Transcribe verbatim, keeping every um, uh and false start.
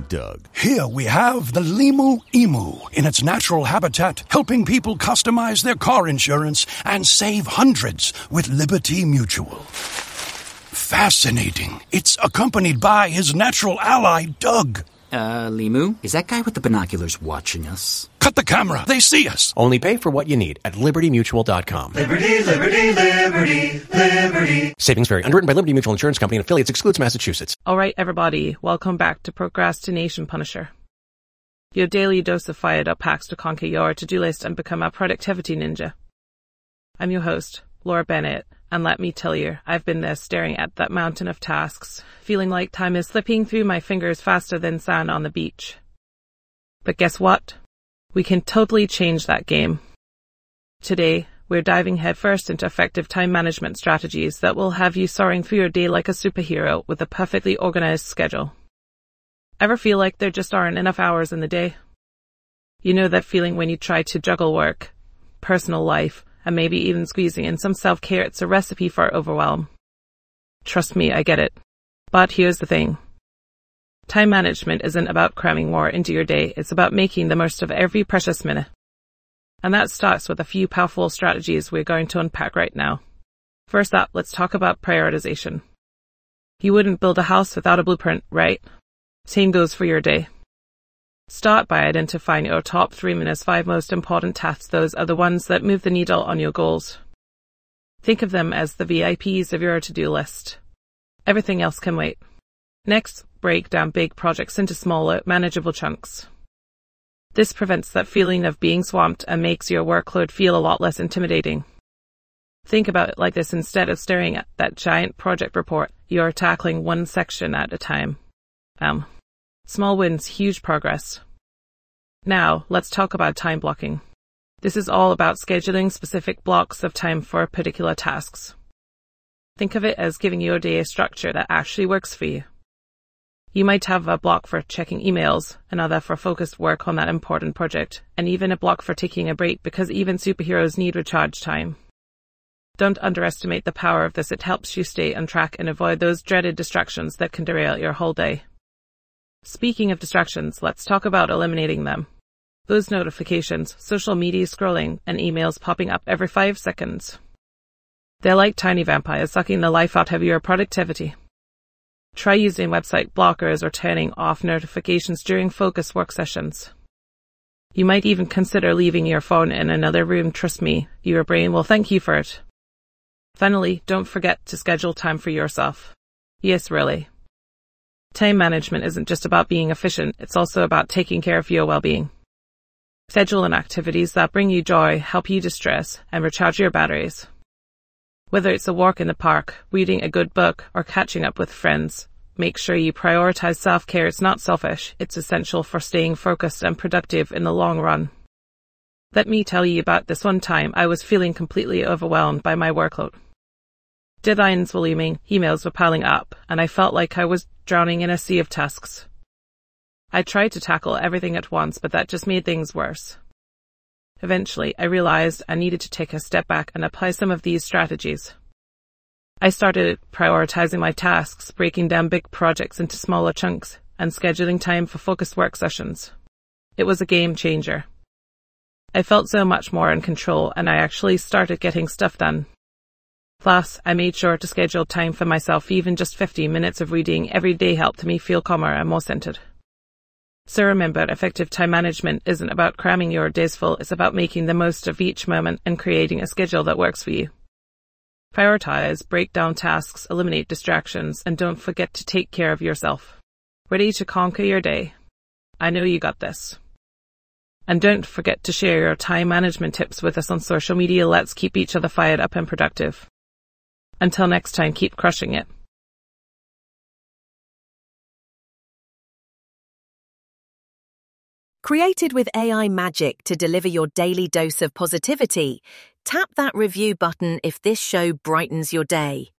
Doug. Here we have the Limu Emu in its natural habitat, helping people customize their car insurance and save hundreds with Liberty Mutual. Fascinating. It's accompanied by his natural ally, Doug. Uh, Limu? Is that guy with the binoculars watching us? Cut the camera. They see us. Only pay for what you need at liberty mutual dot com. Liberty, liberty, liberty, liberty. Savings vary. Underwritten by Liberty Mutual Insurance Company and affiliates. Excludes Massachusetts. All right, everybody. Welcome back to Procrastination Punisher. Your daily dose of fired up hacks to conquer your to-do list and become a productivity ninja. I'm your host, Laura Bennett. And let me tell you, I've been there staring at that mountain of tasks, feeling like time is slipping through my fingers faster than sand on the beach. But guess what? We can totally change that game. Today, we're diving headfirst into effective time management strategies that will have you soaring through your day like a superhero with a perfectly organized schedule. Ever feel like there just aren't enough hours in the day? You know that feeling when you try to juggle work, personal life, and maybe even squeezing in some self-care. It's a recipe for overwhelm. Trust me, I get it. But here's the thing. Time management isn't about cramming more into your day. It's about making the most of every precious minute. And that starts with a few powerful strategies we're going to unpack right now. First up, let's talk about prioritization. You wouldn't build a house without a blueprint, right? Same goes for your day. Start by identifying your top three minus five most important tasks. Those are the ones that move the needle on your goals. Think of them as the V I Ps of your to-do list. Everything else can wait. Next, break down big projects into smaller, manageable chunks. This prevents that feeling of being swamped and makes your workload feel a lot less intimidating. Think about it like this: instead of staring at that giant project report, you're tackling one section at a time. Um, small wins, huge progress. Now, let's talk about time blocking. This is all about scheduling specific blocks of time for particular tasks. Think of it as giving your day a structure that actually works for you. You might have a block for checking emails, another for focused work on that important project, and even a block for taking a break, because even superheroes need recharge time. Don't underestimate the power of this. It helps you stay on track and avoid those dreaded distractions that can derail your whole day. Speaking of distractions, let's talk about eliminating them. Those notifications, social media scrolling, and emails popping up every five seconds. They're like tiny vampires sucking the life out of your productivity. Try using website blockers or turning off notifications during focused work sessions. You might even consider leaving your phone in another room. Trust me, your brain will thank you for it. Finally, don't forget to schedule time for yourself. Yes, really. Time management isn't just about being efficient, it's also about taking care of your well-being. Schedule in activities that bring you joy, help you distress, and recharge your batteries. Whether it's a walk in the park, reading a good book, or catching up with friends, make sure you prioritize self-care. It's not selfish, it's essential for staying focused and productive in the long run. Let me tell you about this one time I was feeling completely overwhelmed by my workload. Deadlines were looming, emails were piling up, and I felt like I was drowning in a sea of tasks. I tried to tackle everything at once, but that just made things worse. Eventually, I realized I needed to take a step back and apply some of these strategies. I started prioritizing my tasks, breaking down big projects into smaller chunks, and scheduling time for focused work sessions. It was a game changer. I felt so much more in control, and I actually started getting stuff done. Plus, I made sure to schedule time for myself. Even just fifteen minutes of reading every day helped me feel calmer and more centered. So remember, effective time management isn't about cramming your days full, it's about making the most of each moment and creating a schedule that works for you. Prioritize, break down tasks, eliminate distractions, and don't forget to take care of yourself. Ready to conquer your day? I know you got this. And don't forget to share your time management tips with us on social media. Let's keep each other fired up and productive. Until next time, keep crushing it. Created with A I magic to deliver your daily dose of positivity, tap that review button if this show brightens your day.